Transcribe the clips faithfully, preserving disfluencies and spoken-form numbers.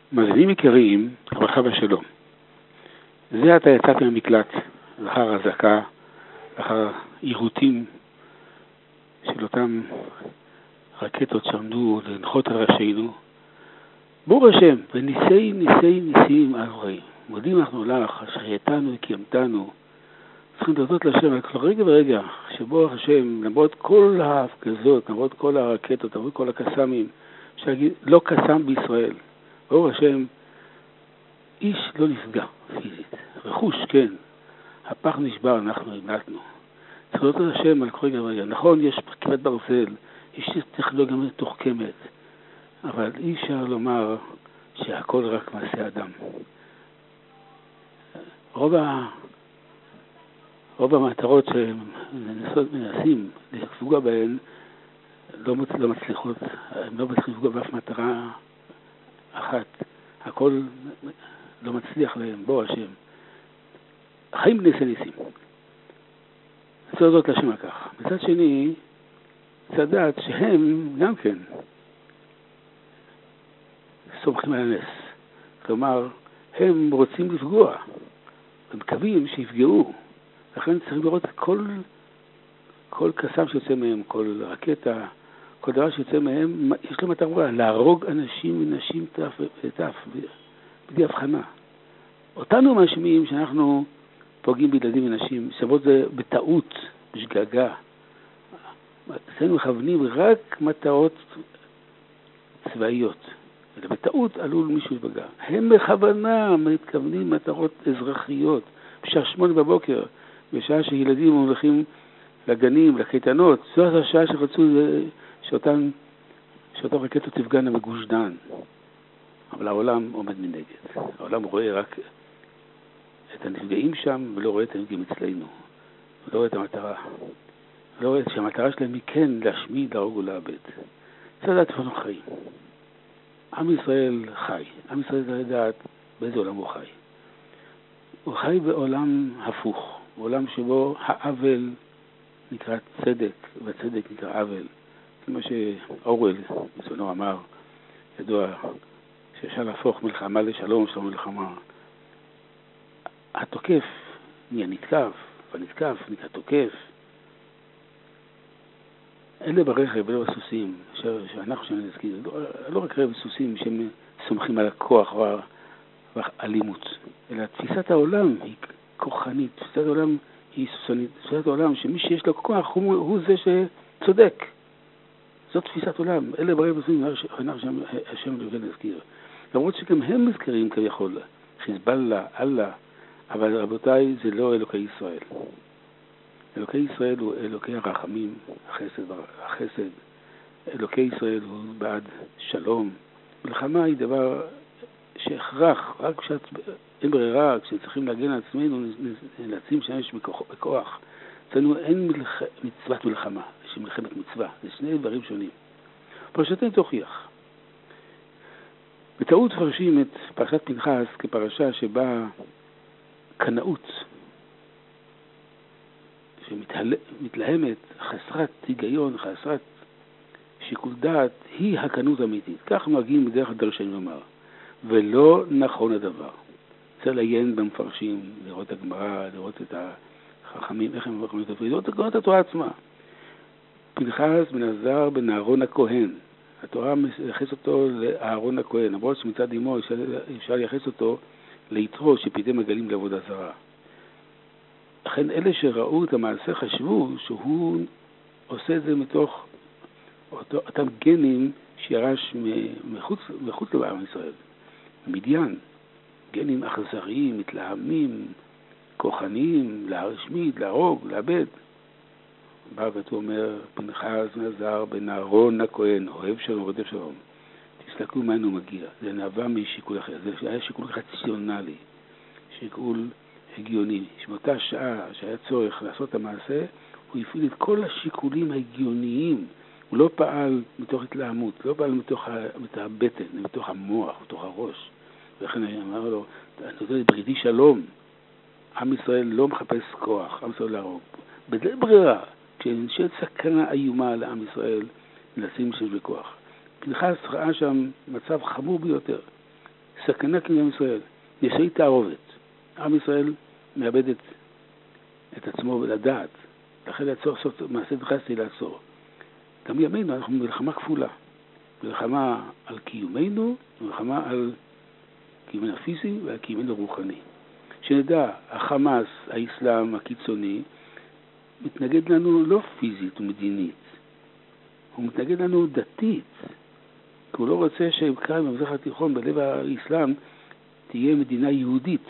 מאזינים יקרים, הברכה והשלום. זה אתה יצאת מהמקלט, לאחר הזעקה, לאחר עירותים של אותם רקטות שעמדו לנחות על ראשינו. ברוך השם, וניסי ניסי ניסים ארורים. מודים אנחנו לך, שהייתנו וקיימתנו. צריכים להודות להשם על כל רגע ורגע, שברוך השם, למרות כל ההפגזות, למרות כל הרקטות, למרות כל הקסאמים, שלא קסם בישראל. ברוך השם, איש לא נפגע פיזית. רכוש, כן. הפח נשבר, אנחנו המלטנו. צריך להודות להשם על כל רגע ורגע. נכון, יש כמעט ברזל, יש טכנולוגיה מתוחכמת, אבל אי אפשר לומר שהכל רק מעשה אדם. רוב ה... רוב המטרות שמנסים לפגוע בהן לא, מצ... לא מצליחות, הם לא מצליחים לפגוע באף מטרה אחת. הכל לא מצליח להם, בוא השם. חיים בני ניסים. צריך להודות להשם על כך. מצד שני, צריך לדעת שהם גם כן סומכים על הנס. כלומר, הם רוצים לפגוע. הם מקווים שיפגעו. לכן צריך לראות כל, כל קסם שיוצא מהם, כל רקטה, כל דבר שיוצא מהם, יש לו מטרה, להרוג אנשים ונשים טף וטף, בלי הבחנה. אותנו מאשימים שאנחנו פוגעים בילדים ונשים, שבות זה בטעות, בשגגה. אצלנו מכוונים רק מטרות צבאיות. אלא בטעות עלול מישהו לפגע. הם בכוונה מתכוונים מטרות אזרחיות. בשעה שמונה בבוקר, בשעה שילדים הולכים לגנים, לקייטנות, זאת השעה שרצו שאותן, שאותן רקטות תפגענה בגוש דן. אבל העולם עומד מנגד. העולם רואה רק את הנפגעים שם, ולא רואה את הנפגעים אצלנו. ולא רואה את המטרה. ולא רואה שהמטרה שלהם היא כן להשמיד, להרוג ולאבד. זה לדעת איפה אנחנו חיים. עם ישראל חי. עם ישראל זה לדעת באיזה עולם הוא חי. הוא חי בעולם הפוך. בעולם שבו העוול נקרא צדק, והצדק נקרא עוול. כמו שאורוול בזמנו אמר, ידוע, שאפשר להפוך מלחמה לשלום, שלום מלחמה. התוקף נהיה נתקף, והנתקף נקרא תוקף. אלה ברכב, אלה בסוסים, שאנחנו שנזכיר, לא, לא רק רכב בסוסים שהם סומכים על הכוח והאלימות, אלא תפיסת העולם היא כוחנית, תפיסת העולם היא סוסנית, תפיסת העולם שמי שיש לו כוח הוא, הוא זה שצודק. זאת תפיסת עולם. אלה ברכב בסוסים, אנחנו השם לבן נזכיר. למרות שגם הם מזכירים כביכול, חיזבאללה, אללה, אבל רבותיי, זה לא אלוקי ישראל. אלוקי ישראל הוא אלוקי הרחמים, החסד, החסד. אלוקי ישראל הוא בעד שלום. מלחמה היא דבר שהכרח, רק כשאת, אין ברירה, כשצריכים להגן על עצמנו, נאלצים שיש בכוח. אצלנו אין מלח... מצוות מלחמה, יש מלחמת מצווה. זה שני דברים שונים. פרשתנו תוכיח. בטעות פרשים את פרשת פנחס כפרשה שבה קנאות, שמתלהמת, חסרת היגיון, חסרת שיקול דעת, היא הקנאות האמיתית. כך נוהגים בדרך הדרשנים לומר. ולא נכון הדבר. צריך לעיין במפרשים, לראות את הגמרא, לראות את החכמים, איך הם מבחנים את הפריד, לראות את התורה עצמה. פנחס בן עזר בן אהרון הכהן. התורה מייחס אותו לאהרון הכהן, למרות שמצד אמו אפשר לייחס אותו ליתרו שפיתם הגלים לעבודה זרה. לכן אלה שראו את המעשה חשבו שהוא עושה את זה מתוך אותו, אותם גנים שירש מחוץ, מחוץ לעם ישראל. מדיין, גנים אכזריים, מתלהמים, כוחניים, להשמיד, להרוג, לאבד. בא ואתה אומר, פנחס בן עזר בן אהרון הכהן, אוהב שלום, רודף שלום. תסתכלו מה הוא מגיע. זה נבע משיקול אחר. זה היה שיקול רציונלי, שיקול הגיוני. שבאותה שעה שהיה צורך לעשות את המעשה, הוא הפעיל את כל השיקולים ההגיוניים. הוא לא פעל מתוך התלהמות, לא פעל מתוך הבטן, מתוך המוח, מתוך הראש. ולכן אני אמר לו, אני רוצה לברידי שלום. עם ישראל לא מחפש כוח, עם ישראל להרוג. בזה ברירה, כשנשאלת סכנה איומה לעם ישראל, לשים שם בכוח. פנחס ראה שם מצב חמור ביותר. סכנה כעם ישראל, נישואי תערובת. עם ישראל מאבד את, את עצמו לדעת, לכן לעצור, לעשות מעשה דרסטי לעצור. גם ימינו אנחנו מלחמה כפולה, מלחמה על קיומנו, מלחמה על קיומנו הפיזי ועל קיומנו הרוחני. שנדע, החמאס, האסלאם הקיצוני, מתנגד לנו לא פיזית ומדינית, הוא מתנגד לנו דתית, כי הוא לא רוצה שבקרב במזרח התיכון, בלב האסלאם, תהיה מדינה יהודית.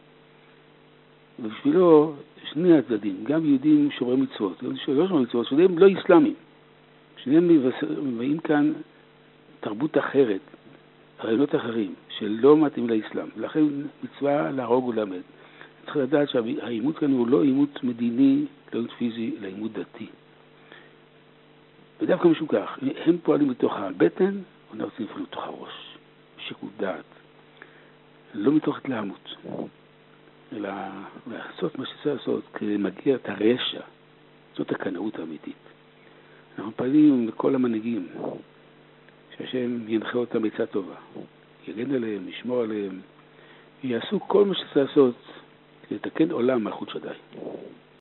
ובשבילו שני הצדדים, גם יהודים שומרי מצוות, לא שומרי מצוות, שניהם לא אסלאמים. שניהם מבאים כאן תרבות אחרת, רעיונות אחרים, שלא מתאים לאסלאם. לכן מצווה להרוג ולמד. צריך לדעת שהאימות כאן הוא לא אימות מדיני, לא אימות פיזי, אלא אימות דתי. ודווקא משהו כך, הם פועלים מתוך הבטן, ואנחנו רוצים לפעול מתוך הראש, בשיקול דעת. לא מתוך התלהמות, אלא לעשות מה שצריך לעשות, כדי למגר את הרשע. זאת הקנאות האמיתית. אנחנו פעלים לכל המנהיגים, שהשם ינחה אותם בעצה טובה. יגן עליהם, ישמור עליהם, יעשו כל מה שצריך לעשות, כדי לתקן עולם מלכות שדי.